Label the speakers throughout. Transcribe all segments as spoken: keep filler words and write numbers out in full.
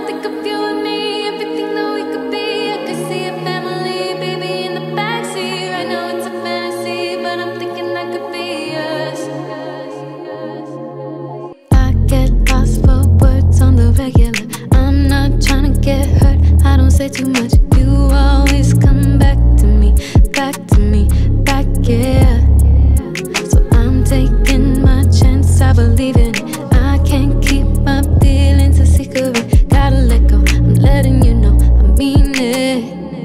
Speaker 1: I think of you and me, everything that we could be. I could see a family, baby in the backseat. I know it's a fantasy, but I'm thinking that could be us. I get lost for words on the regular. I'm not trying to get hurt, I don't say too much. You always come back to me, back to me, back, yeah. So I'm taking my chance, I believe in it. I can't keep my feelings a secret. Gotta let go, I'm letting you know I mean it.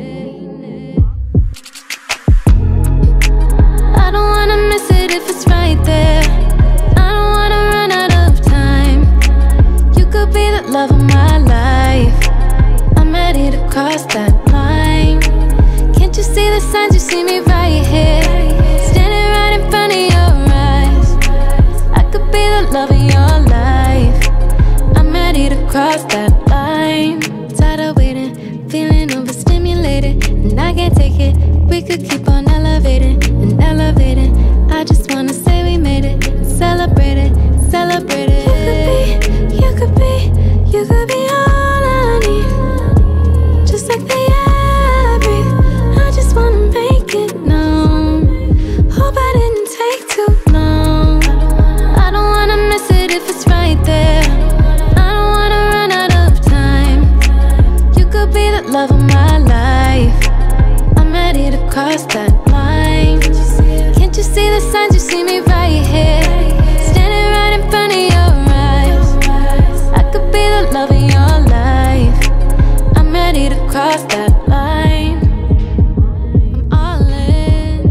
Speaker 1: I don't wanna miss it if it's right there. I don't wanna run out of time. You could be the love of my life. I'm ready to cross that line. Can't you see the signs? You see me right here, standing right in front of your eyes. I could be the love of your life. I'm ready to cross that line. Tired of waiting, feeling overstimulated, and I can't take it. We could keep on elevating and elevating. I just wanna say we made it and celebrate it, celebrate it. You could be, you could be, you could be all I need. Just like the air I breathe, I just wanna make it known. Hope I didn't take too long. I don't wanna miss it if it's right there. I don't wanna run out of time. You could be the love of my life. I'm ready to cross that line. Can't you see the signs? You see me right here, standing right in front of your eyes. I could be the love of your life. I'm ready to cross that line. I'm all in,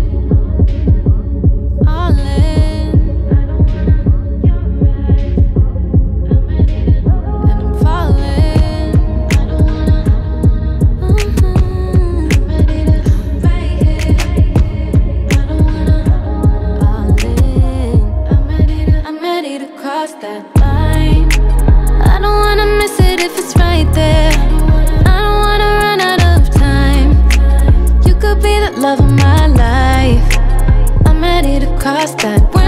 Speaker 1: all in, and I'm falling. Mm-hmm. I'm ready to right here. I don't wanna all in. I'm ready to, I'm ready to cross that line. I don't wanna miss it if it's right there. I don't wanna run out of time. You could be the love of my life. I'm ready to cross that.